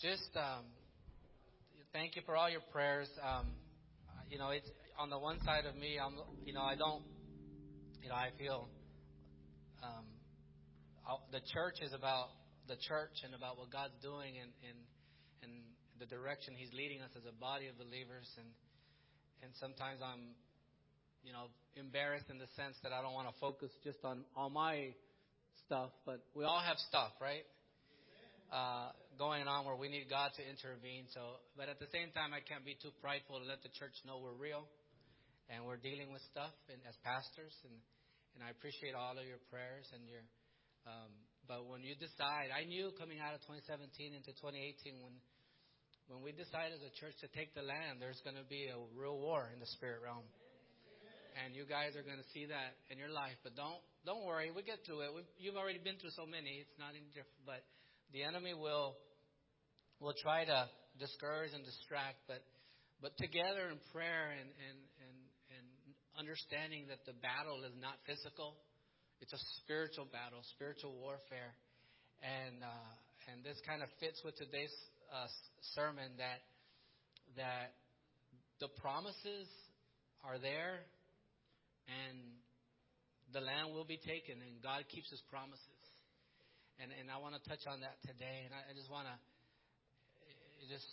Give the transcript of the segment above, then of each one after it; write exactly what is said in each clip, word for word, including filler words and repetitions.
just um, thank you for all your prayers. Um, you know, it's on the one side of me. I'm, you know, I don't, you know, I feel um, the church is about the church and about what God's doing and and and the direction He's leading us as a body of believers. And and sometimes I'm, you know, embarrassed in the sense that I don't want to focus just on all my stuff, but we all have stuff, right? Uh, going on where we need God to intervene. So, but at the same time, I can't be too prideful to let the church know we're real and we're dealing with stuff and as pastors. And, and I appreciate all of your prayers and your. Um, but when you decide, I knew coming out of twenty seventeen into twenty eighteen when when we decided as a church to take the land, there's going to be a real war in the spirit realm. And you guys are going to see that in your life. But don't don't worry, we get through it. We've, you've already been through so many. It's not any different. But the enemy will will try to discourage and distract. But but together in prayer and, and, and, and understanding that the battle is not physical. It's a spiritual battle, spiritual warfare. And uh, and this kind of fits with today's uh, sermon that that the promises are there. And the land will be taken, and God keeps His promises. And and I want to touch on that today. And I, I just want to just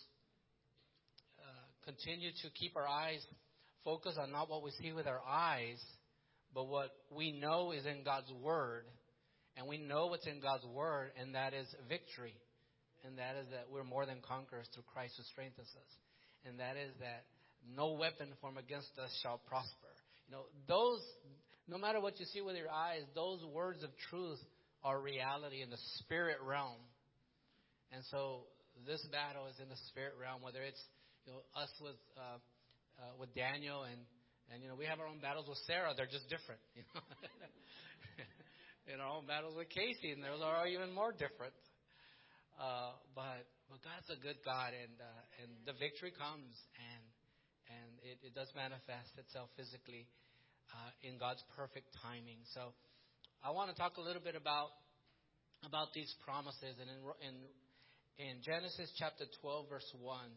uh, continue to keep our eyes focused on not what we see with our eyes, but what we know is in God's Word. And we know what's in God's Word, and that is victory. And that is that we're more than conquerors through Christ who strengthens us. And that is that no weapon formed against us shall prosper. You know, those, no matter what you see with your eyes, those words of truth are reality in the spirit realm. And so this battle is in the spirit realm, whether it's, you know, us with uh, uh, with Daniel and, and, you know, we have our own battles with Sarah. They're just different, you know. And our own battles with Casey, and those are even more different. Uh, but, but God's a good God, and uh, and the victory comes, and and it, it does manifest itself physically uh, in God's perfect timing. So I want to talk a little bit about about these promises. And in, in, in Genesis chapter twelve, verse one.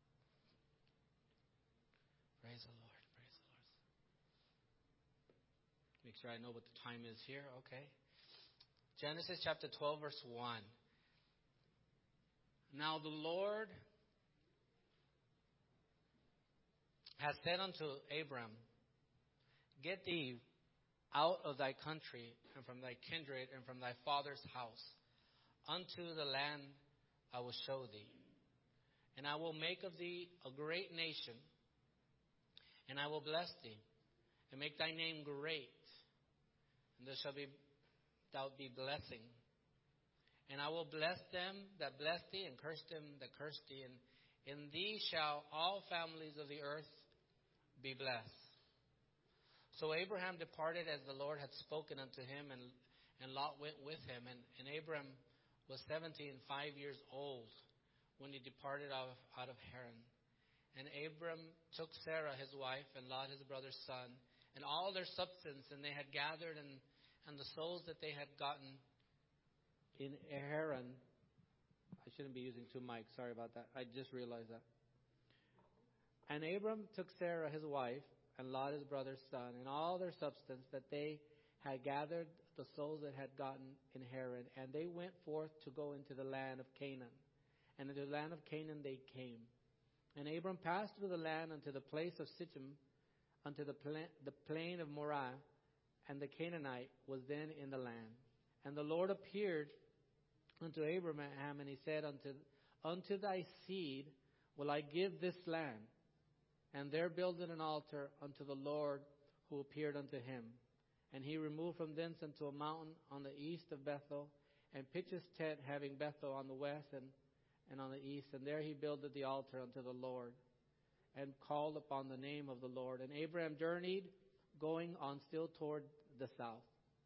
Praise the Lord. Praise the Lord. Make sure I know what the time is here. Okay. Genesis chapter twelve, verse one. Now the Lord has said unto Abram, get thee out of thy country and from thy kindred and from thy father's house unto the land I will show thee. And I will make of thee a great nation, and I will bless thee, and make thy name great, and there shall be thou be blessing. And I will bless them that bless thee, and curse them that curse thee, and in thee shall all families of the earth be blessed. So Abraham departed as the Lord had spoken unto him, and, and Lot went with him. And, and Abram was seventy and five years old when he departed out of, out of Haran. And Abram took Sarah his wife, and Lot his brother's son, and all their substance, and they had gathered, and, and the souls that they had gotten in Haran. I shouldn't be using two mics. Sorry about that. I just realized that. And Abram took Sarah his wife, and Lot his brother's son, and all their substance that they had gathered, the souls that had gotten in Haran, and they went forth to go into the land of Canaan. And into the land of Canaan they came. And Abram passed through the land unto the place of Sichem, unto the, pla- the plain of Morah, and the Canaanite was then in the land. And the Lord appeared unto Abraham, and he said, Unto, unto thy seed will I give this land. And there builded an altar unto the Lord who appeared unto him. And he removed from thence unto a mountain on the east of Bethel, and pitched his tent, having Bethel on the west and, and on the east. And there he builded the altar unto the Lord, and called upon the name of the Lord. And Abraham journeyed, going on still toward the south.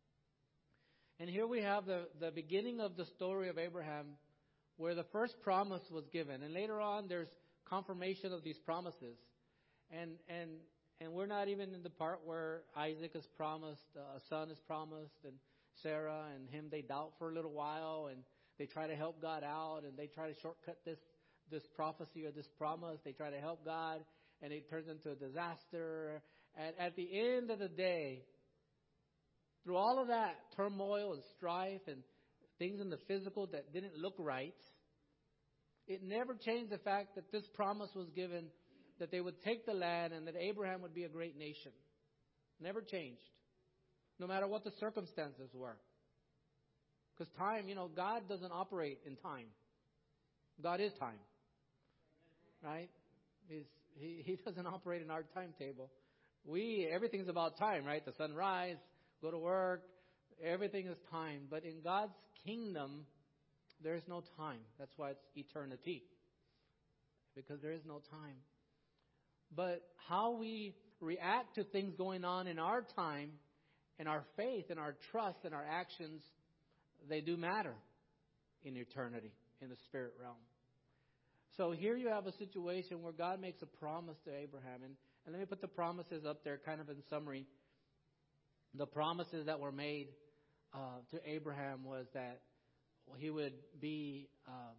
And here we have the, the beginning of the story of Abraham, where the first promise was given. And later on, there's confirmation of these promises. And and and we're not even in the part where Isaac is promised, uh, a son is promised, and Sarah and him, they doubt for a little while, and they try to help God out, and they try to shortcut this this prophecy or this promise. They try to help God, and it turns into a disaster. And at the end of the day, through all of that turmoil and strife and things in the physical that didn't look right, it never changed the fact that this promise was given, that they would take the land and that Abraham would be a great nation. Never changed, no matter what the circumstances were. Because time, you know, God doesn't operate in time. God is time, right? He's, he, he doesn't operate in our timetable. We, everything's about time, right? The sunrise, go to work, everything is time. But in God's kingdom, there is no time. That's why it's eternity. Because there is no time. But how we react to things going on in our time, and our faith, and our trust, and our actions, they do matter in eternity, in the spirit realm. So here you have a situation where God makes a promise to Abraham. And, and let me put the promises up there kind of in summary. The promises that were made uh, to Abraham was that he would be um,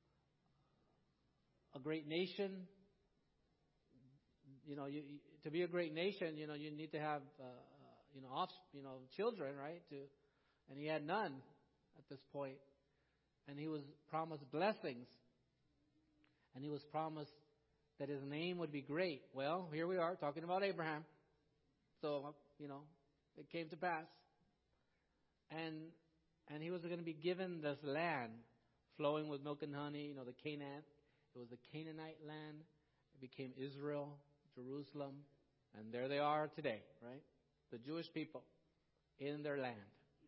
a great nation. You know, you, you, to be a great nation, you know, you need to have, uh, you know, off, you know, children, right? To, and he had none at this point. And he was promised blessings. And he was promised that his name would be great. Well, here we are talking about Abraham. So, you know, it came to pass. And and he was going to be given this land flowing with milk and honey, you know, the Canaan. It was the Canaanite land. It became Israel, Jerusalem. And there they are today, right? The Jewish people in their land.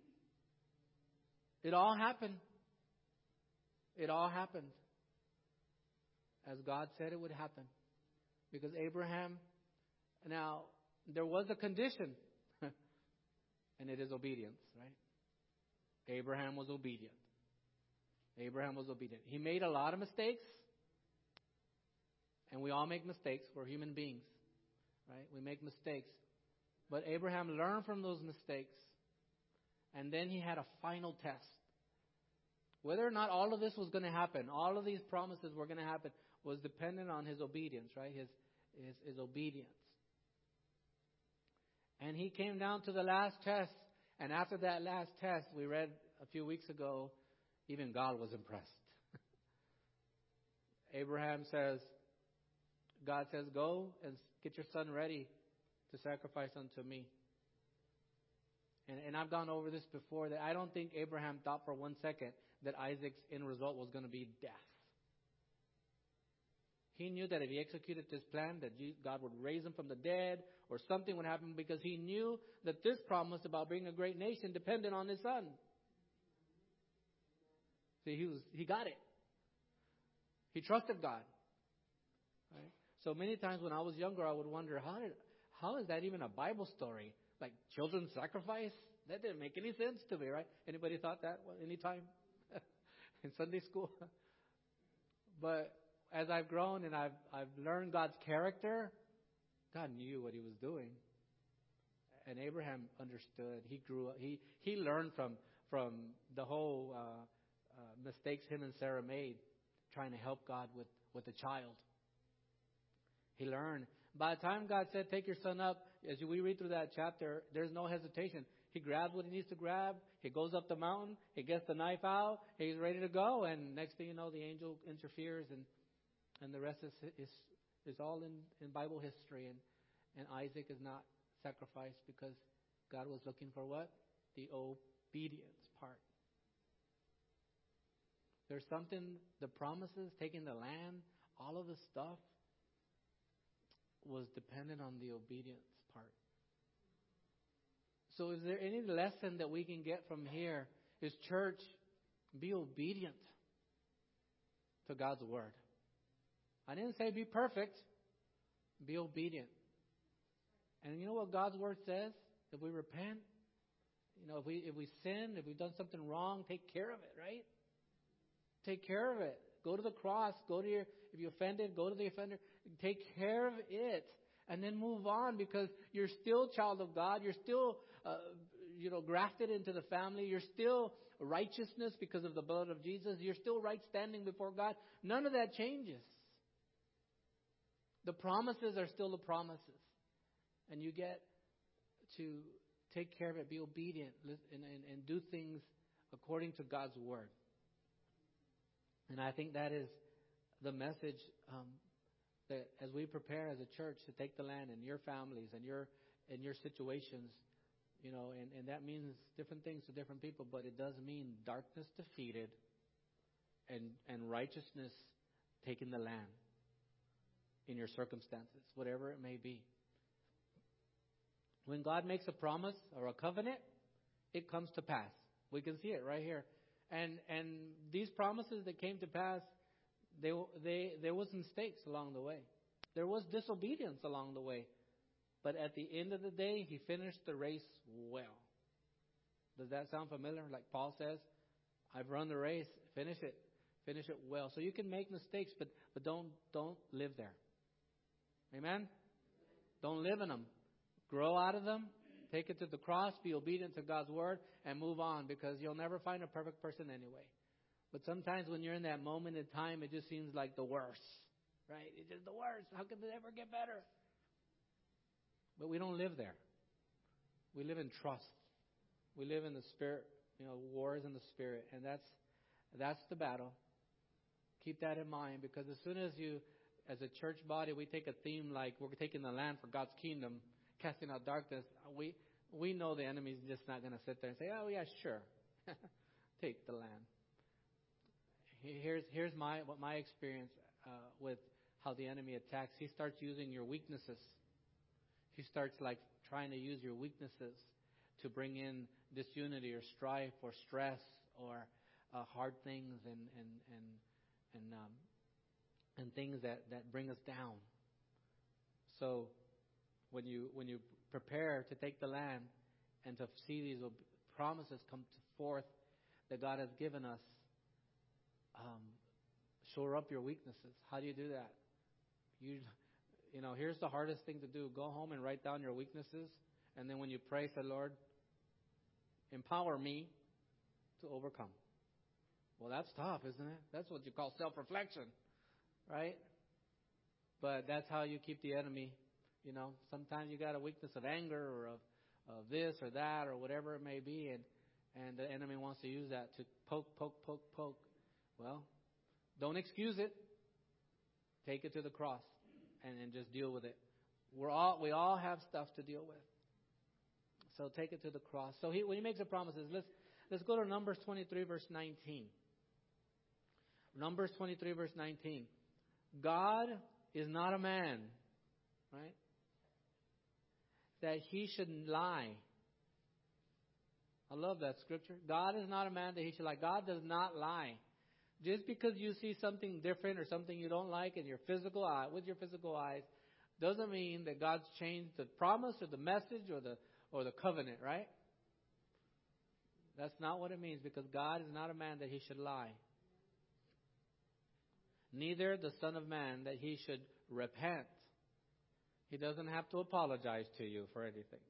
It all happened. It all happened as God said it would happen. Because Abraham, now, there was a condition. And it is obedience, right? Abraham was obedient. Abraham was obedient. He made a lot of mistakes. And we all make mistakes. We're human beings, right? We make mistakes. But Abraham learned from those mistakes. And then he had a final test. Whether or not all of this was going to happen, all of these promises were going to happen, was dependent on his obedience, right? His, his, his obedience. And he came down to the last test. And after that last test, we read a few weeks ago, even God was impressed. Abraham says, God says, go and get your son ready to sacrifice unto me. And, and I've gone over this before, that I don't think Abraham thought for one second that Isaac's end result was going to be death. He knew that if he executed this plan, that God would raise him from the dead, or something would happen, because he knew that this promise about being a great nation depended on his son. See, he was he got it. He trusted God. Right? So many times when I was younger, I would wonder, how did how is that even a Bible story? Like children's sacrifice? That didn't make any sense to me, right? Anybody thought that any time in Sunday school? But as I've grown and I've I've learned God's character, God knew what he was doing. And Abraham understood. He grew up. He, he learned from, from the whole uh, uh, mistakes him and Sarah made trying to help God with, with a child. He learned. By the time God said, take your son up, as we read through that chapter, there's no hesitation. He grabs what he needs to grab. He goes up the mountain. He gets the knife out. He's ready to go. And next thing you know, the angel interferes, and and the rest is is, is all in, in Bible history. And, and Isaac is not sacrificed because God was looking for what? The obedience part. There's something, the promises, taking the land, all of the stuff was dependent on the obedience part. So is there any lesson that we can get from here? Is church, be obedient to God's word. I didn't say be perfect. Be obedient. And you know what God's word says? If we repent, you know, if we if we sin, if we've done something wrong, take care of it, right? Take care of it. Go to the cross. Go to your, if you offended, go to the offender. Take care of it. And then move on, because you're still a child of God. You're still, uh, you know, grafted into the family. You're still righteousness because of the blood of Jesus. You're still right standing before God. None of that changes. The promises are still the promises. And you get to take care of it, be obedient, and, and, and do things according to God's word. And I think that is the message um, that as we prepare as a church to take the land and your families and your and your situations, you know, and, and that means different things to different people, but it does mean darkness defeated and, and righteousness taking the land in your circumstances, whatever it may be. When God makes a promise or a covenant, it comes to pass. We can see it right here. And and these promises that came to pass, they they there was mistakes along the way. There was disobedience along the way. But at the end of the day, he finished the race well. Does that sound familiar? Like Paul says, I've run the race, finish it, finish it well. So you can make mistakes, but but don't don't live there. Amen? Don't live in them. Grow out of them. Take it to the cross. Be obedient to God's word and move on, because you'll never find a perfect person anyway. But sometimes when you're in that moment in time, it just seems like the worst, right? It's just the worst. How can it ever get better? But we don't live there. We live in trust. We live in the spirit. You know, war is in the spirit, and that's that's the battle. Keep that in mind, because as soon as you, as a church body, we take a theme like we're taking the land for God's kingdom, casting out darkness, we we know the enemy's just not going to sit there and say, oh, yeah, sure. Take the land. Here's here's my what my experience uh, with how the enemy attacks. He starts using your weaknesses. He starts like trying to use your weaknesses to bring in disunity or strife or stress or uh, hard things and and and and um, and things that, that bring us down. So when you when you prepare to take the land and to see these promises come forth that God has given us, um, shore up your weaknesses. How do you do that? You you know, here's the hardest thing to do. Go home and write down your weaknesses, and then when you pray, say, Lord, empower me to overcome. Well, that's tough, isn't it? That's what you call self-reflection, right? But that's how you keep the enemy. You know, sometimes you got a weakness of anger or of, of this or that or whatever it may be, and, and the enemy wants to use that to poke, poke, poke, poke. Well, don't excuse it. Take it to the cross and, and just deal with it. We're all we all have stuff to deal with. So take it to the cross. So he, when he makes the promises, let's let's go to Numbers twenty-three, verse nineteen. Numbers twenty-three, verse nineteen. God is not a man, right, that he should lie. I love that scripture. God is not a man that he should lie. God does not lie. Just because you see something different or something you don't like in your physical eye, with your physical eyes, doesn't mean that God's changed the promise or the message or the or the covenant, right? That's not what it means, because God is not a man that he should lie. Neither the Son of Man that he should repent. He doesn't have to apologize to you for anything.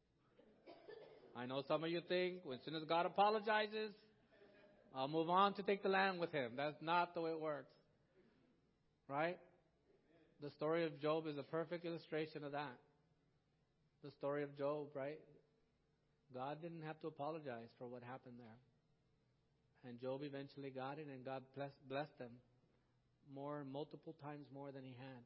I know some of you think, well, as soon as God apologizes, I'll move on to take the land with him. That's not the way it works. Right? The story of Job is a perfect illustration of that. The story of Job, right? God didn't have to apologize for what happened there. And Job eventually got it, and God blessed, blessed him more, multiple times more than he had.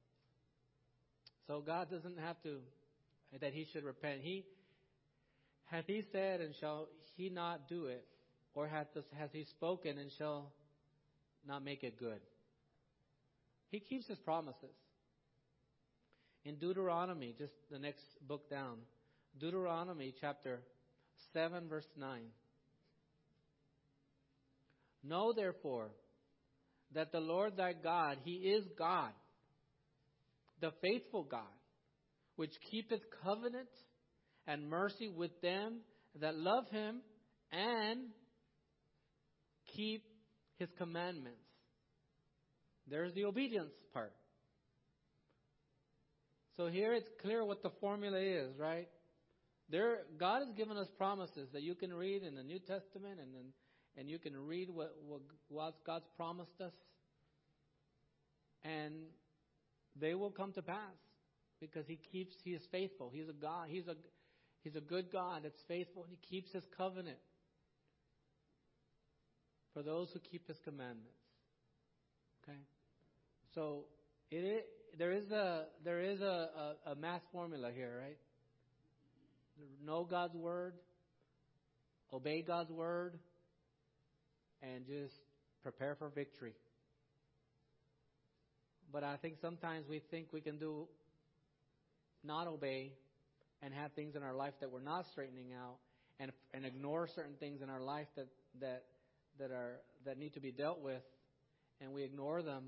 So God doesn't have to, that he should repent. He, hath he said, and shall he not do it? Or hath this, has he spoken, and shall not make it good? He keeps his promises. In Deuteronomy, just the next book down, Deuteronomy chapter seven, verse nine. Know therefore that the Lord thy God, he is God, the faithful God, which keepeth covenant and mercy with them that love him and keep his commandments. There's the obedience part. So here it's clear what the formula is, right? There, God has given us promises that you can read in the New Testament, and then, and you can read what, what God's promised us, and they will come to pass because He keeps. He is faithful. He's a God. He's a He's a good God that's faithful, and He keeps His covenant for those who keep His commandments. Okay, so it is, there is a there is a, a, a math formula here, right? Know God's word, obey God's word, and just prepare for victory. But I think sometimes we think we can do not obey and have things in our life that we're not straightening out, and and ignore certain things in our life that that that are that need to be dealt with, and we ignore them,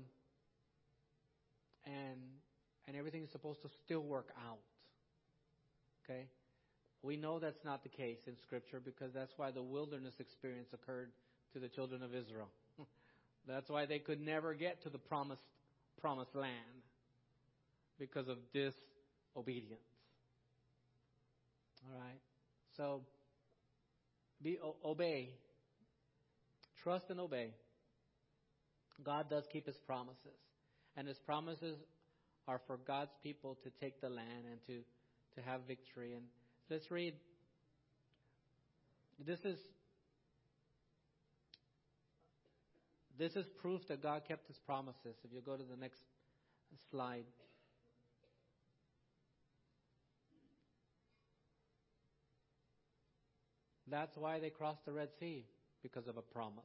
and and everything is supposed to still work out. Okay? We know that's not the case in Scripture, because that's why the wilderness experience occurred to the children of Israel. That's why they could never get to the promised promised land, because of disobedience. All right? So, be o- obey. Trust and obey. God does keep His promises. And His promises are for God's people to take the land and to, to have victory. And let's read. This is this is proof that God kept His promises. If you go to the next slide. That's why they crossed the Red Sea, because of a promise.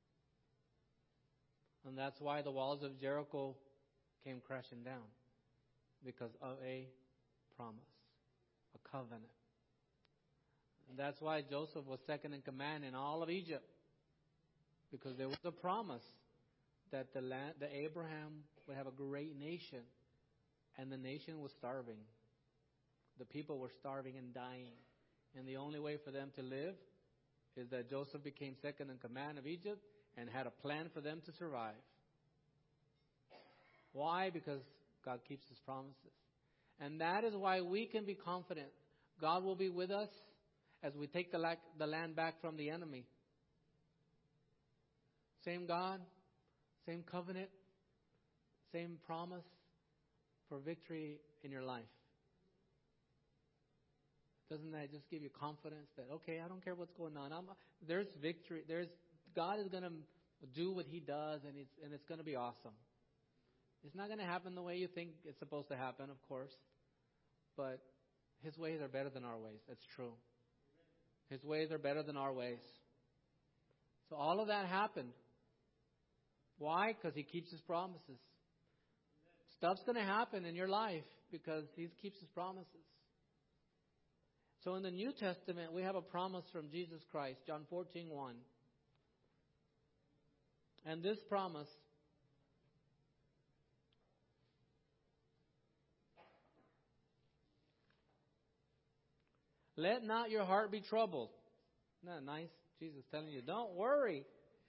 And that's why the walls of Jericho came crashing down, because of a promise, a covenant. And that's why Joseph was second in command in all of Egypt, because there was a promise that the land, that Abraham would have a great nation, and the nation was starving. The people were starving and dying. And the only way for them to live is that Joseph became second in command of Egypt and had a plan for them to survive. Why? Because God keeps His promises. And that is why we can be confident God will be with us as we take the, la- the land back from the enemy. Same God, same covenant, same promise for victory in your life. Doesn't that just give you confidence that, okay, I don't care what's going on. I'm, there's victory. There's God is going to do what He does, and it's and it's going to be awesome. It's not going to happen the way you think it's supposed to happen, of course. But His ways are better than our ways. That's true. His ways are better than our ways. So all of that happened. Why? Because He keeps His promises. Stuff's going to happen in your life because He keeps His promises. So in the New Testament, we have a promise from Jesus Christ, John fourteen one. And this promise let not your heart be troubled. Isn't that nice? Jesus telling you, don't worry.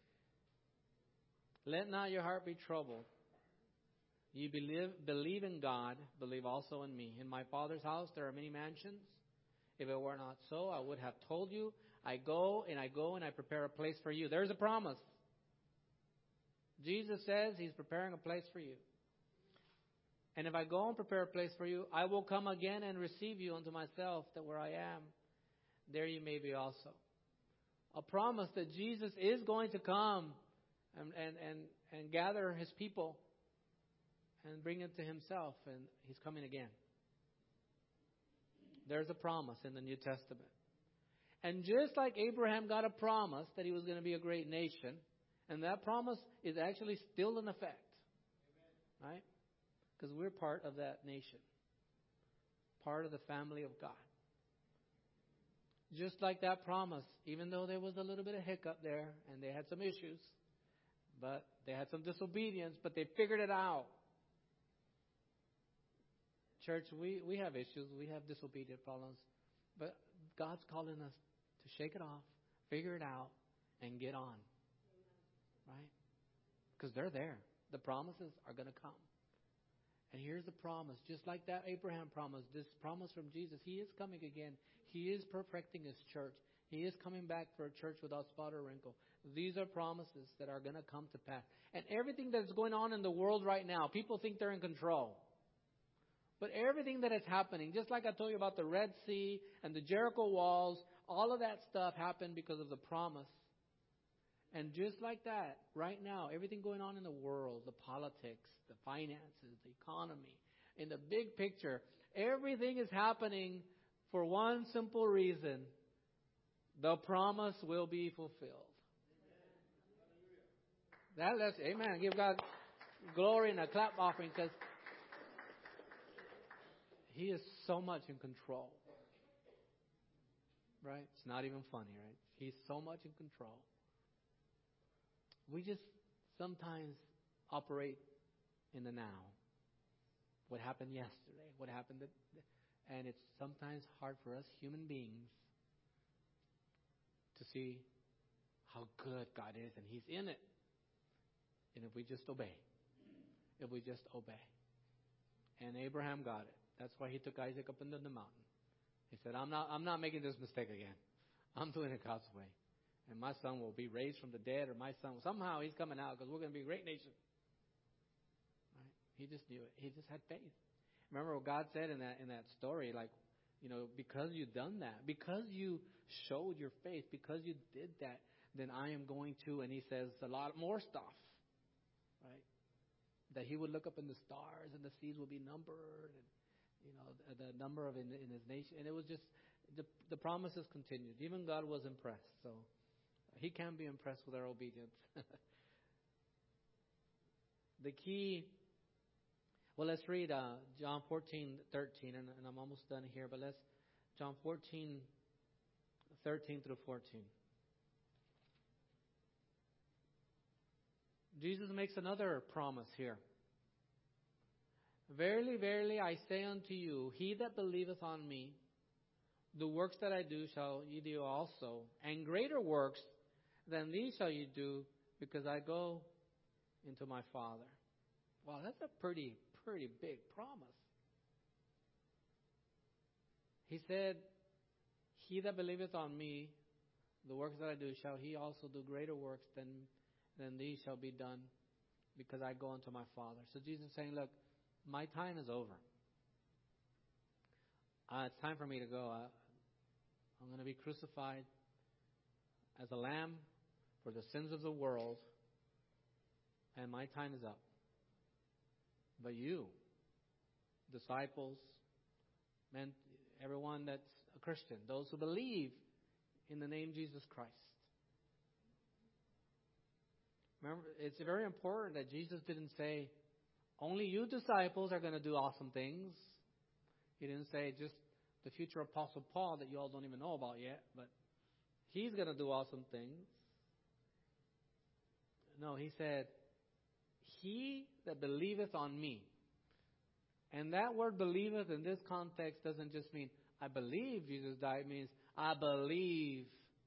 Let not your heart be troubled. You believe, believe in God, believe also in me. In my Father's house there are many mansions. If it were not so, I would have told you. I go and I go and I prepare a place for you. There's a promise. Jesus says He's preparing a place for you. And if I go and prepare a place for you, I will come again and receive you unto myself, that where I am, there you may be also. A promise that Jesus is going to come and, and, and, and gather His people and bring them to Himself. And He's coming again. There's a promise in the New Testament. And just like Abraham got a promise that he was going to be a great nation, and that promise is actually still in effect. Amen. Right? Because we're part of that nation. Part of the family of God. Just like that promise, even though there was a little bit of hiccup there, and they had some issues, but they had some disobedience, but they figured it out. Church, we, we have issues. We have disobedient problems. But God's calling us to shake it off, figure it out, and get on. Right? Because they're there. The promises are going to come. And here's the promise. Just like that Abraham promise, this promise from Jesus, He is coming again. He is perfecting His church. He is coming back for a church without spot or wrinkle. These are promises that are going to come to pass. And everything that's going on in the world right now, people think they're in control. But everything that is happening, just like I told you about the Red Sea and the Jericho walls, all of that stuff happened because of the promise. And just like that, right now, everything going on in the world, the politics, the finances, the economy, in the big picture, everything is happening for one simple reason. The promise will be fulfilled. That lets, amen, give God glory and a clap offering, because He is so much in control. Right? It's not even funny, right? He's so much in control. We just sometimes operate in the now. What happened yesterday? What happened? To, and it's sometimes hard for us human beings to see how good God is, and He's in it. And if we just obey, if we just obey. And Abraham got it. That's why he took Isaac up into the mountain. He said, I'm not, I'm not making this mistake again. I'm doing it God's way. And my son will be raised from the dead, or my son, somehow he's coming out, because we're going to be a great nation. Right? He just knew it. He just had faith. Remember what God said in that in that story, like, you know, because you've done that, because you showed your faith, because you did that, then I am going to, and He says a lot more stuff, right? That He would look up in the stars, and the seas will be numbered, and you know, the, the number of in, in His nation. And it was just, the, the promises continued. Even God was impressed. So He can be impressed with our obedience. The key, well, let's read uh, John fourteen thirteen, and, and I'm almost done here, but let's, John fourteen thirteen through fourteen. Jesus makes another promise here. Verily, verily, I say unto you, he that believeth on me, the works that I do shall ye do also, and greater works than these shall ye do, because I go into my Father. Wow, that's a pretty, pretty big promise. He said, he that believeth on me, the works that I do, shall he also do greater works than, than these shall be done, because I go unto my Father. So Jesus is saying, look, my time is over. Uh, it's time for me to go. Uh, I'm going to be crucified as a lamb for the sins of the world, and my time is up. But you, disciples, men, everyone that's a Christian, those who believe in the name Jesus Christ. Remember, it's very important that Jesus didn't say, only you disciples are going to do awesome things. He didn't say just the future Apostle Paul that you all don't even know about yet, but he's going to do awesome things. No, he said, he that believeth on me. And that word believeth in this context doesn't just mean I believe Jesus died. It means I believe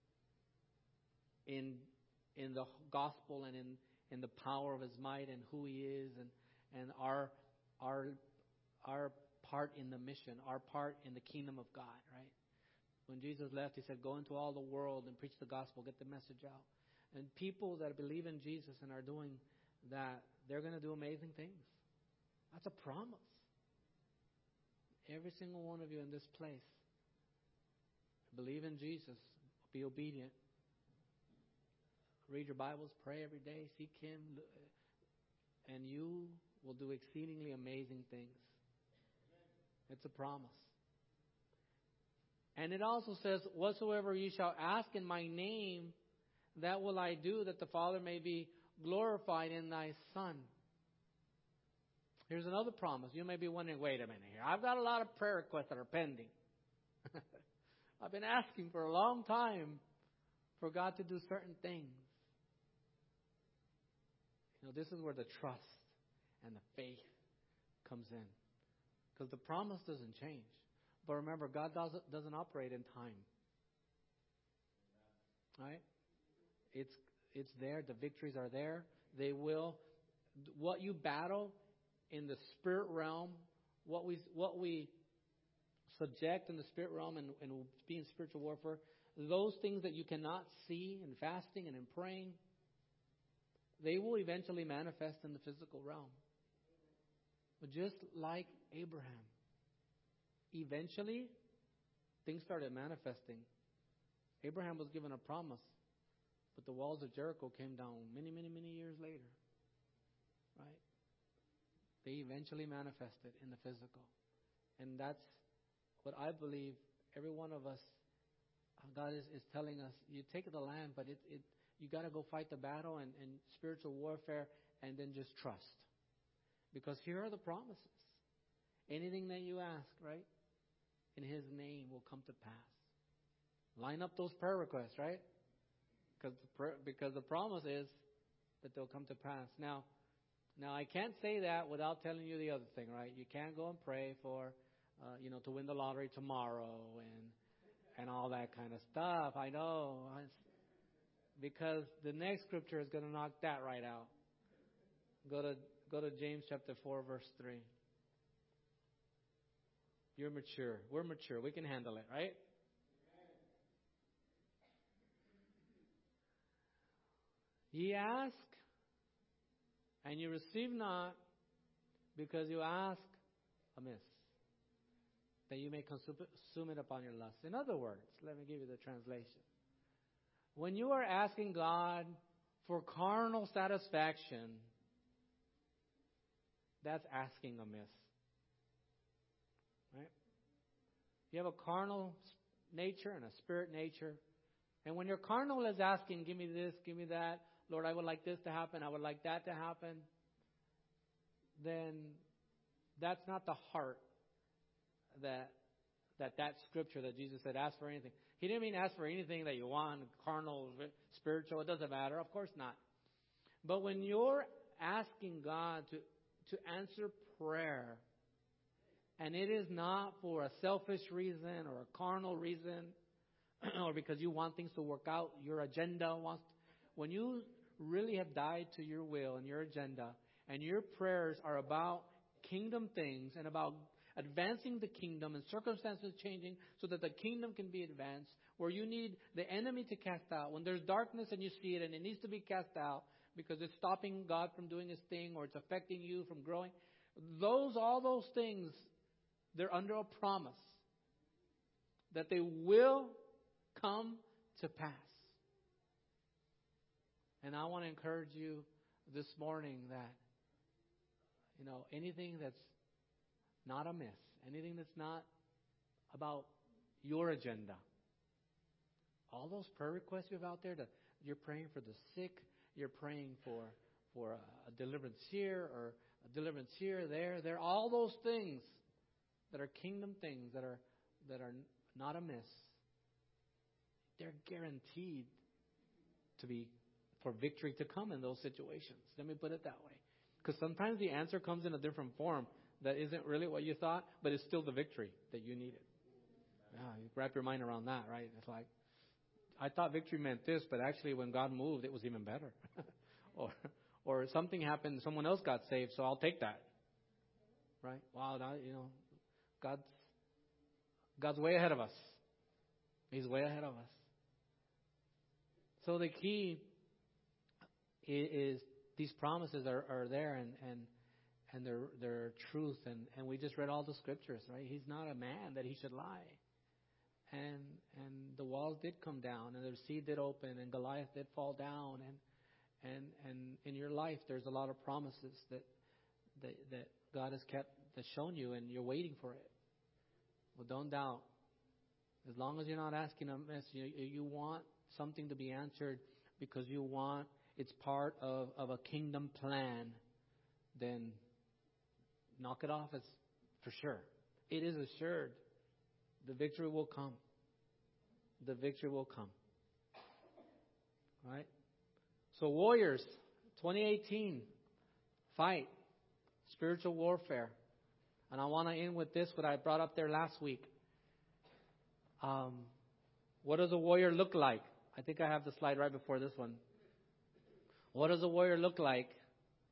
in in the gospel and in, in the power of His might and who He is, and and our our our part in the mission, our part in the kingdom of God, right? When Jesus left, He said, go into all the world and preach the gospel, get the message out. And people that believe in Jesus and are doing that, they're going to do amazing things. That's a promise. Every single one of you in this place, believe in Jesus, be obedient. Read your Bibles, pray every day, seek Him, and you will do exceedingly amazing things. It's a promise. And it also says, whatsoever you shall ask in my name, that will I do, that the Father may be glorified in thy Son. Here's another promise. You may be wondering, wait a minute here. I've got a lot of prayer requests that are pending. I've been asking for a long time for God to do certain things. You know, this is where the trust and the faith comes in. Because the promise doesn't change. But remember, God doesn't, doesn't operate in time. Right? It's it's there. The victories are there. They will. What you battle in the spirit realm, what we what we subject in the spirit realm and, and be in spiritual warfare, those things that you cannot see in fasting and in praying, they will eventually manifest in the physical realm. But just like Abraham, eventually things started manifesting. Abraham was given a promise, but the walls of Jericho came down many, many, many years later. Right? They eventually manifested in the physical. And that's what I believe every one of us, God is, is telling us, you take the land, but it, it you got to go fight the battle and, and spiritual warfare and then just trust. Because here are the promises. Anything that you ask, right, in His name will come to pass. Line up those prayer requests, right? Because the, prayer, because the promise is that they'll come to pass. Now, now I can't say that without telling you the other thing, right? You can't go and pray for, uh, you know, to win the lottery tomorrow and and all that kind of stuff. I know. Because the next scripture is going to knock that right out. Go to go to James chapter four, verse three. You're mature. We're mature. We can handle it, right? Ye ask, and you receive not, because you ask amiss, that you may consume it upon your lust. In other words, let me give you the translation. When you are asking God for carnal satisfaction, that's asking amiss. Right? You have a carnal nature and a spirit nature. And when your carnal is asking, give me this, give me that, Lord, I would like this to happen, I would like that to happen, then that's not the heart that that that scripture that Jesus said, ask for anything. He didn't mean ask for anything that you want, carnal, spiritual, it doesn't matter. Of course not. But when you're asking God to, to answer prayer, and it is not for a selfish reason or a carnal reason, or because you want things to work out, your agenda wants, when you really have died to your will and your agenda, and your prayers are about kingdom things and about advancing the kingdom and circumstances changing so that the kingdom can be advanced, where you need the enemy to cast out. When there's darkness and you see it and it needs to be cast out because it's stopping God from doing His thing or it's affecting you from growing, those, all those things, they're under a promise that they will come to pass. And I want to encourage you this morning that, you know, anything that's not amiss, anything that's not about your agenda, all those prayer requests you have out there, that you're praying for the sick, you're praying for for a, a deliverance here or a deliverance here, there, there, all those things that are kingdom things that are that are not amiss, they're guaranteed to be for victory to come in those situations. Let me put it that way. Because sometimes the answer comes in a different form that isn't really what you thought, but it's still the victory that you needed. Yeah, you wrap your mind around that, right? It's like, I thought victory meant this, but actually when God moved, it was even better. or or something happened, someone else got saved, so I'll take that. Right? Wow, now, you know, God's, God's way ahead of us. He's way ahead of us. So the key is, is these promises are, are there and, and and they're, they're truth. And, and we just read all the scriptures, right? He's not a man that He should lie. And and the walls did come down and the sea did open and Goliath did fall down. And and, and in your life, there's a lot of promises that, that, that God has kept, that's shown you, and you're waiting for it. Well, don't doubt. As long as you're not asking amiss, you, you want something to be answered because you want, it's part of, of a kingdom plan, then knock it off as for sure. It is assured. The victory will come. The victory will come. Right? So warriors, twenty eighteen, fight. Spiritual warfare. And I want to end with this, what I brought up there last week. Um, what does a warrior look like? I think I have the slide right before this one. What does a warrior look like?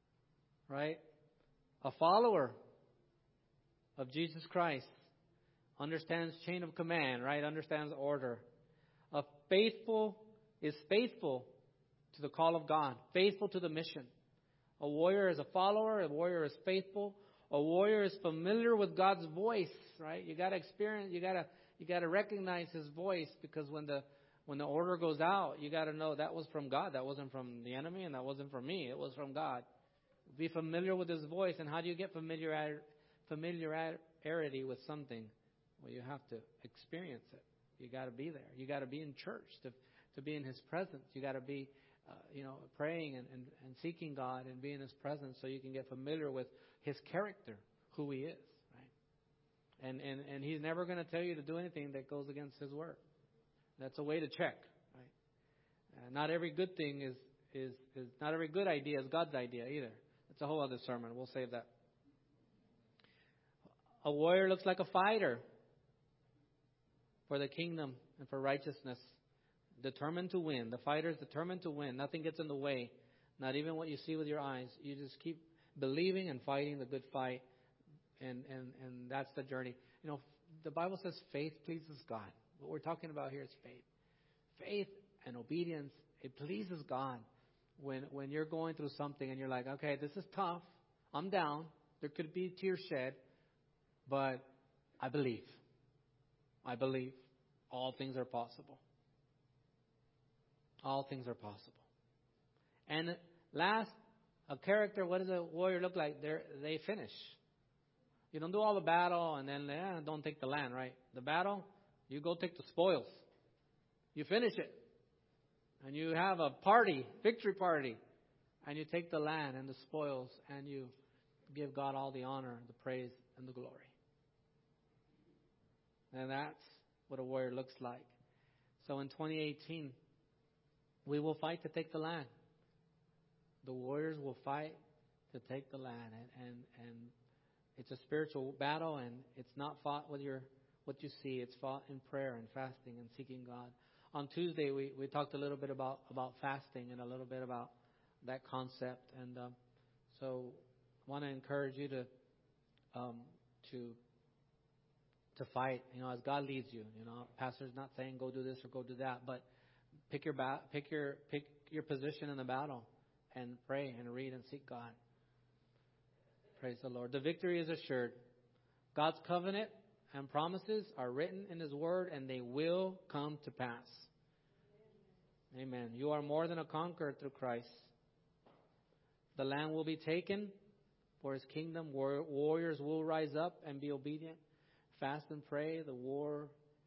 Right? A follower of Jesus Christ. understands chain of command, right? Understands order. A faithful is faithful to the call of God, faithful to the mission. A warrior is a follower. A warrior is faithful. A warrior is familiar with God's voice, right? You got to experience. You got to you got to recognize His voice, because when the when the order goes out, you got to know that was from God. That wasn't from the enemy, and that wasn't from me. It was from God. Be familiar with His voice. And how do you get familiar familiarity with something? Well, you have to experience it. You got to be there. You got to be in church to to be in His presence. You got to be, uh, you know, praying and, and, and seeking God and be in His presence, so you can get familiar with His character, who He is, right? And and and He's never going to tell you to do anything that goes against His word. That's a way to check, right? Uh, not every good thing is is is not every good idea is God's idea either. It's a whole other sermon. We'll save that. A warrior looks like a fighter for the kingdom and for righteousness. Determined to win. The fighter is determined to win. Nothing gets in the way. Not even what you see with your eyes. You just keep believing and fighting the good fight. And, and, and that's the journey. You know, the Bible says faith pleases God. What we're talking about here is faith. Faith and obedience, it pleases God. When when you're going through something and you're like, okay, this is tough. I'm down. There could be tears shed. But I believe. I believe all things are possible. All things are possible. And last, a character, what does a warrior look like? They they finish. You don't do all the battle and then eh, don't take the land, right? The battle, you go take the spoils. You finish it. And you have a party, victory party. And you take the land and the spoils and you give God all the honor, the praise, and the glory. And that's what a warrior looks like. So in twenty eighteen, we will fight to take the land. The warriors will fight to take the land. And, and, and it's a spiritual battle, and it's not fought with your what you see. It's fought in prayer and fasting and seeking God. On Tuesday, we, we talked a little bit about, about fasting and a little bit about that concept. And um, so I want to encourage you to um, to to fight, you know, as God leads you. You know, pastor's not saying go do this or go do that, but pick your ba- pick your pick your position in the battle and pray and read and seek God. Praise the Lord. The victory is assured. God's covenant and promises are written in His word, and they will come to pass. Amen. You are more than a conqueror through Christ. The land will be taken for His kingdom. War- warriors will rise up and be obedient. Fast and pray. The war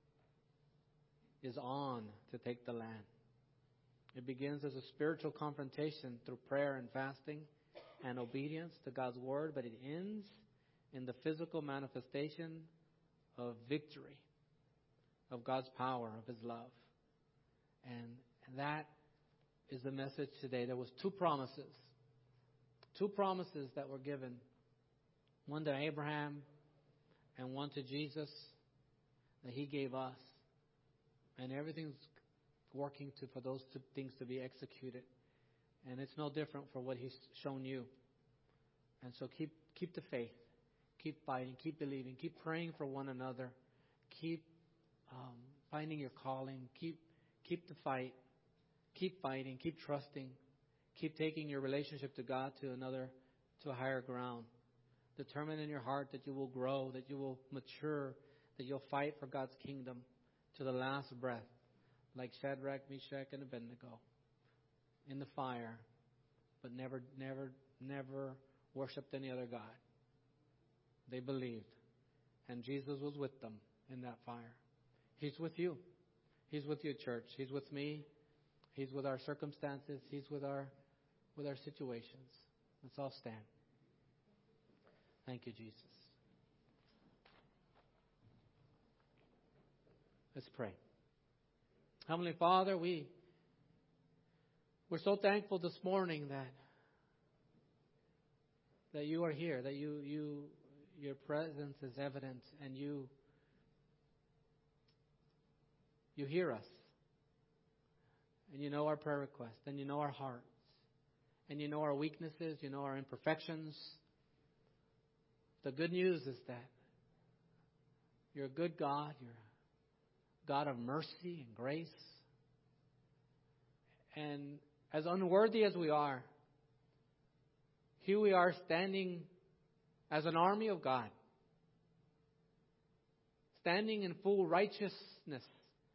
is on to take the land. It begins as a spiritual confrontation through prayer and fasting and obedience to God's word, but it ends in the physical manifestation of victory, of God's power, of His love. And, and that is the message today. There was two promises. Two promises that were given. One to Abraham and one to Jesus that He gave us. And everything's working to for those two things to be executed. And it's no different for what He's shown you. And so keep keep the faith. Keep fighting. Keep believing. Keep praying for one another. Keep um, finding your calling. Keep keep the fight. Keep fighting. Keep trusting. Keep taking your relationship to God to another, to a higher ground. Determine in your heart that you will grow, that you will mature, that you'll fight for God's kingdom to the last breath, like Shadrach, Meshach, and Abednego in the fire, but never, never, never worshipped any other God. They believed, and Jesus was with them in that fire. He's with you. He's with you, church. He's with me. He's with our circumstances. He's with our with our situations. Let's all stand. Thank you, Jesus. Let's pray. Heavenly Father, we we're so thankful this morning that that you are here, that you you your presence is evident, and you you hear us. And you know our prayer requests, and you know our hearts, and you know our weaknesses, you know our imperfections. The good news is that You're a good God. You're a God of mercy and grace. And as unworthy as we are, here we are standing as an army of God, standing in full righteousness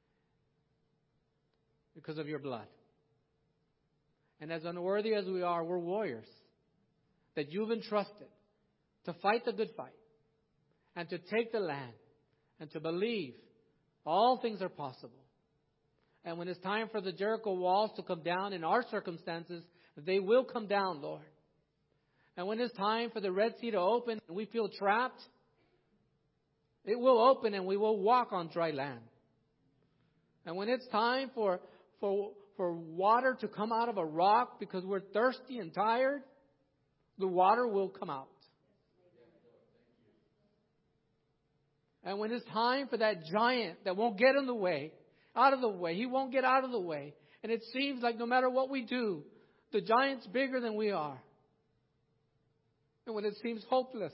because of your blood. And as unworthy as we are, we're warriors that you've entrusted to fight the good fight and to take the land and to believe all things are possible. And when it's time for the Jericho walls to come down in our circumstances, they will come down, Lord. And when it's time for the Red Sea to open and we feel trapped, it will open and we will walk on dry land. And when it's time for for for water to come out of a rock because we're thirsty and tired, the water will come out. And when it's time for that giant that won't get in the way, out of the way, he won't get out of the way. And it seems like no matter what we do, the giant's bigger than we are. And when it seems hopeless,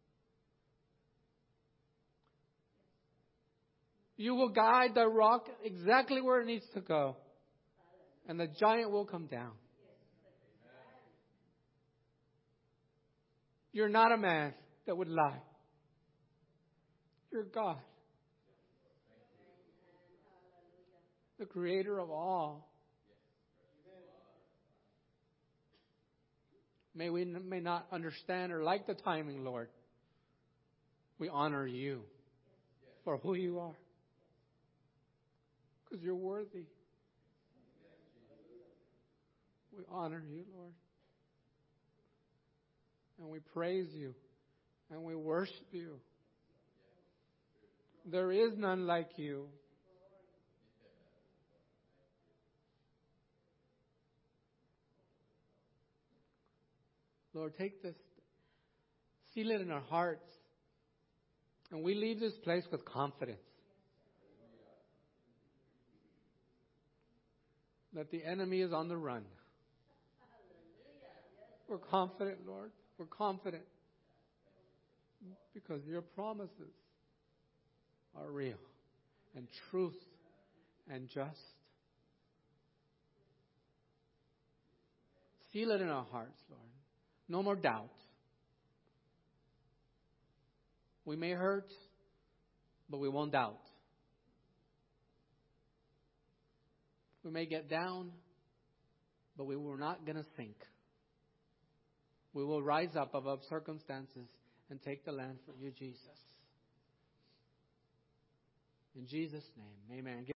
you will guide the rock exactly where it needs to go. And the giant will come down. You're not a man that would lie. You're God. The creator of all. May we may not understand or like the timing, Lord. We honor you for who you are. Because you're worthy. We honor you, Lord. And we praise you. And we worship you. There is none like you. Lord, take this, seal it in our hearts, and we leave this place with confidence that the enemy is on the run. We're confident, Lord. We're confident because your promises are real and truth and just. Seal it in our hearts, Lord. No more doubt. We may hurt, but we won't doubt. We may get down, but we were not going to sink. We will rise up above circumstances and take the land for you, Jesus. In Jesus' name, amen.